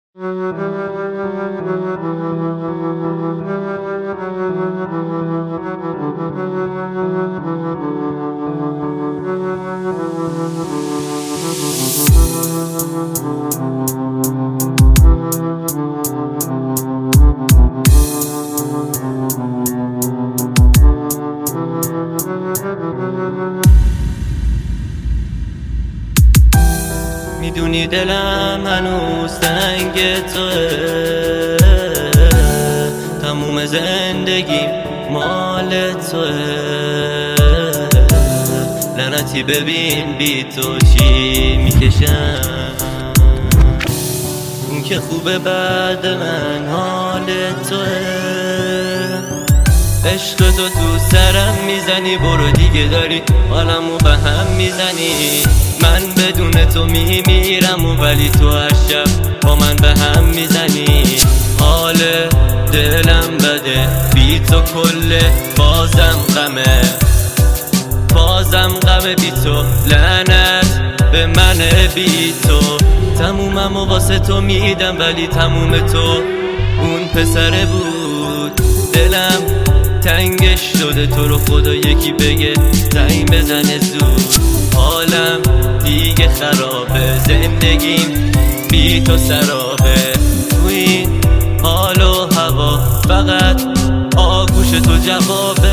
میدونی دلم هنوز تنگ توه، تموم زندگیم مال توه. لعنتی ببین بی تو چی میکشم، این که خوبه بعد من حال توه. عشق تو سرم میزنی، برو دیگه داری حالمو به هم میزنی. من بدون تو میمیرم و ولی تو هر شب با من به هم میزنی. حال دلم بده بی تو کله، بازم غمه بی تو. لعنت به من بی تو، تمومم و واسه تو میدم ولی تموم تو اون پسره بود. دلم تنگش شده، تو رو خدا یکی بگه زنگ بزنه زود. حالم دیگه خرابه، زندگیم بی تو سرابه. تو این حال و هوا فقط آگوش تو جوابه.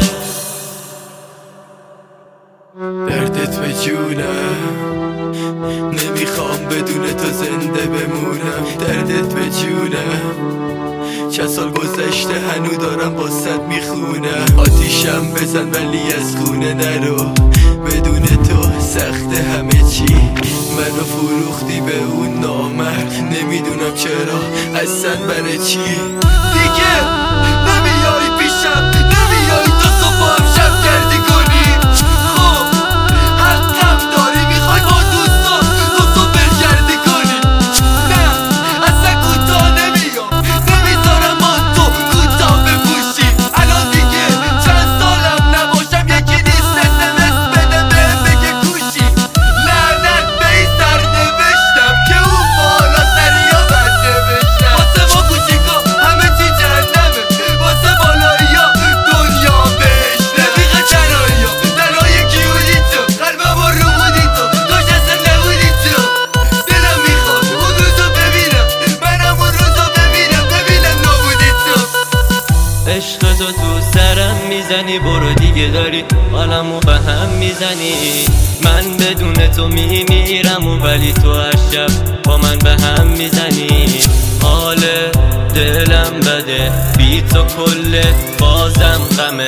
دردت به جونم، نمیخوام بدون تو زنده بمونم. دردت به جونم، چند سال گذشته هنو دارم باست میخونم. آتیشم بزن ولی از خونه نرو، بدون تو سخت همه چی. منو فروختی به اون نامرد، نمیدونم چرا اصلا برای چی. دیگه نمیای پیشم، نمیای تا صبح هم شب کردی کنی. خب حقم داری، میخوای با دوستان تو صبح برگردی کنی. نه اصلا کوتاه نمیام، نمیذارم آن تو کوتاه بپوشی. الان دیگه چند سالم نباشم یکی نیست SMS بده بهم بگه کوشی. لعنت به این سرنوشتم که اون بالا سریا بد نوشتم. واسه ما کوچیکا همه چی جهنمه، واسه بالاییا دنیا بهشته. رفیق تنهایی‌ها تنهای کیونی تو، قلبم رو بودی تو، داشت اصلا نبودی تو. دلم میخواد اون روزو ببینم، منم اون روزو ببینم نبودی تو. عشق تو سرم میزنی، برو دیگه داری حالمو به هم میزنی. من بدون تو میمیرم و ولی تو هر شب با من به هم میزنی. حال دلم بده بی تو کله، بازم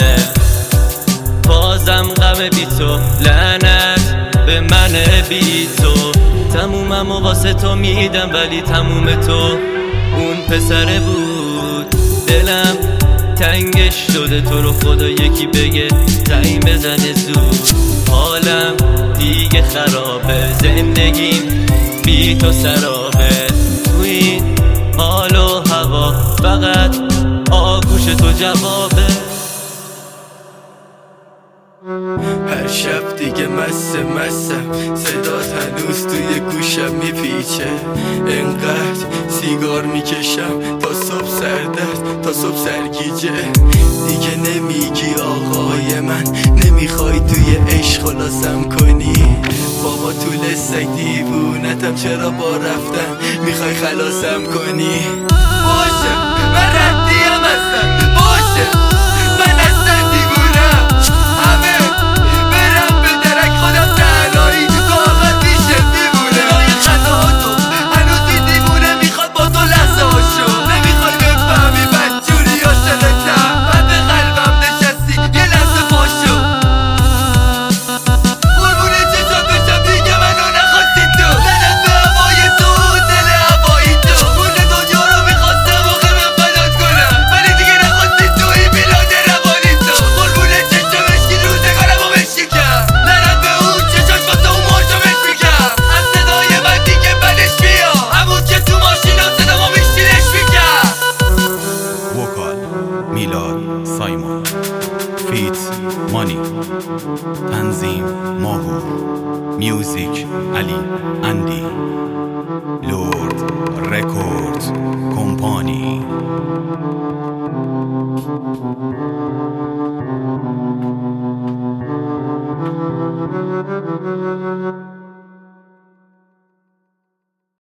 غمه بی تو. لعنت به من بی تو، تمومم و واسه تو میدم ولی تموم تو اون پسره بود. دلم تنگش شده، تو رو خدا یکی بگه زنگ بزنه زود. حالم دیگه خرابه، زندگیم بی تو سرابه. تو این حال و هوا فقط آگوش تو جوابه. هر شب دیگه مستم، صدات هنوز توی گوشم میپیچه. انقدر سیگار میکشم تا صبح سردرد، تا صبح سرگیجه. دیگه نمیگی آقای من، نمیخوای توی عشق خلاصم کنی. بابا طول سگ دیوونتم، چرا با رفتن میخوای خلاصم کنی. باشه من ردیم هستم، باشه من اصلا دیوونم. همه برم به درک، خودم تنهایی واقعا میشه میمونه. رای خطاهاتو هنوز دیوونه، میخواد با تو لحظه هاشو. نمیخوای بفهمی بدجوری عاشقتم، من به قلبم نشستی یه لحظه پاشو. قربونه چشات بشم دیگه منو نخواستی تو. لعنت به هوای تو، دل هوایی تو. کل دنیا رو میخواستم آخه من فدات زبانی.